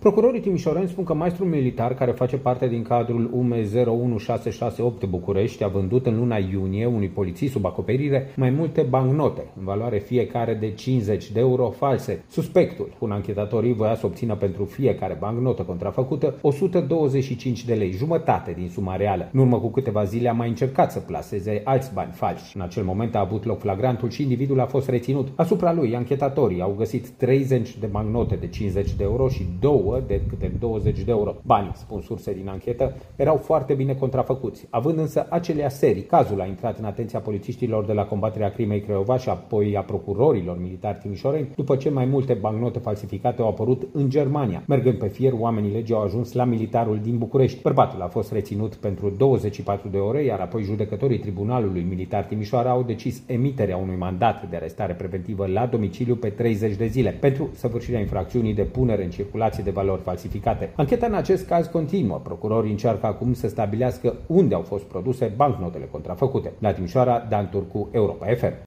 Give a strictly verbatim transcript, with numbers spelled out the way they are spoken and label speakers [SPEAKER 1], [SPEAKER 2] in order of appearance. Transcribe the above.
[SPEAKER 1] Procurorii timișoreni spun că maestrul militar, care face parte din cadrul U M zero unu șase șase opt București, a vândut în luna iunie unui polițist sub acoperire mai multe bancnote, în valoare fiecare de cincizeci de euro false. Suspectul, un anchetatorii, voia să obțină pentru fiecare bancnotă contrafăcută o sută douăzeci și cinci de lei, jumătate din suma reală. În urmă cu câteva zile a mai încercat să plaseze alți bani falși. În acel moment a avut loc flagrantul și individul a fost reținut. Asupra lui, anchetatorii au găsit treizeci de bancnote de cincizeci de euro și două de câte douăzeci de euro. Banii, spun surse din anchetă, erau foarte bine contrafăcuți. Având însă acelea serii, cazul a intrat în atenția polițiștilor de la combaterea crimei Craiova și apoi a procurorilor militari timișoreni, după ce mai multe bancnote falsificate au apărut în Germania. Mergând pe fier, oamenii legii au ajuns la militarul din București. Bărbatul a fost reținut pentru douăzeci și patru de ore, iar apoi judecătorii Tribunalului Militar Timișoara au decis emiterea unui mandat de arestare preventivă la domiciliu pe treizeci de zile pentru săvârșirea infracțiunii de punere în circulație de valori falsificate. Ancheta în acest caz continuă. Procurorii încearcă acum să stabilească unde au fost produse bancnotele contrafăcute. La Timișoara, Dan Turcu, Europa F M.